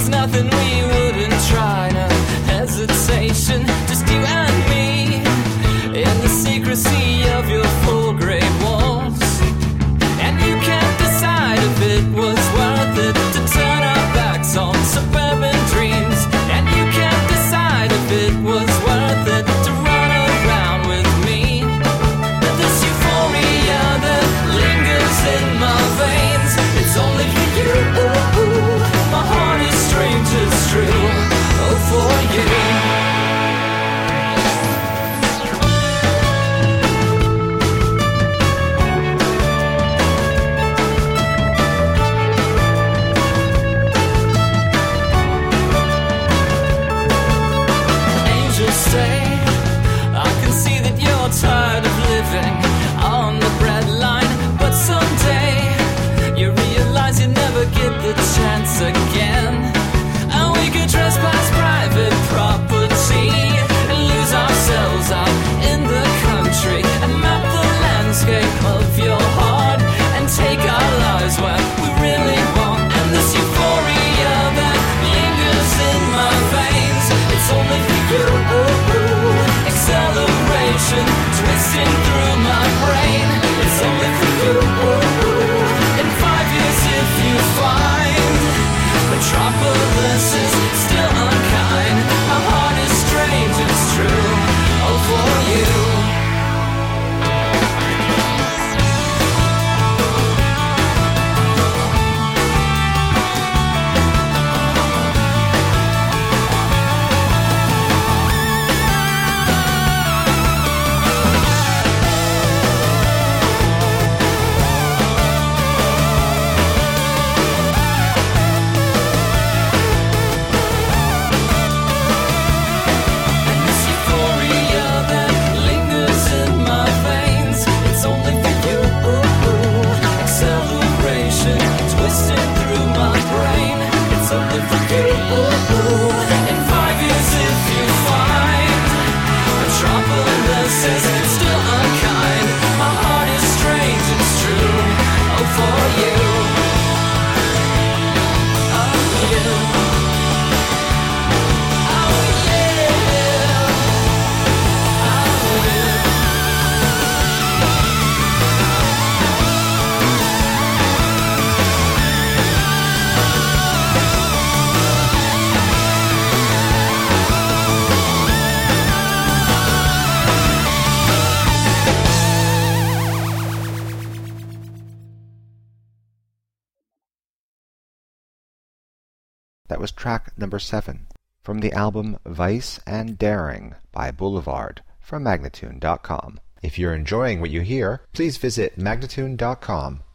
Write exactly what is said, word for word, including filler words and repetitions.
There's nothing we wouldn't try, no hesitation, just you and me, in the secrecy of your full grey walls. And you can't decide if it was worth it to turn our backs on suburban dreams. And you can't decide if it was worth it to run around with me. But this euphoria that lingers in my veins, it's only for you. My heart is strange, it's true. Oh, for you. Tired of living on the breadline, but someday you realize you never get the chance again. And we could trespass private property and lose ourselves out in the country and map the landscape of your heart and take our lives where we really want. And this euphoria that lingers in my veins, it's only for you. Acceleration twisting through my brain, it's only for you. In five years if you find Metropolis is still unkind, my heart is strange, it's true. Oh, for you. That was track number seven from the album Vice and Daring by Boulevard from Magnatune dot com. If you're enjoying what you hear, please visit Magnatune dot com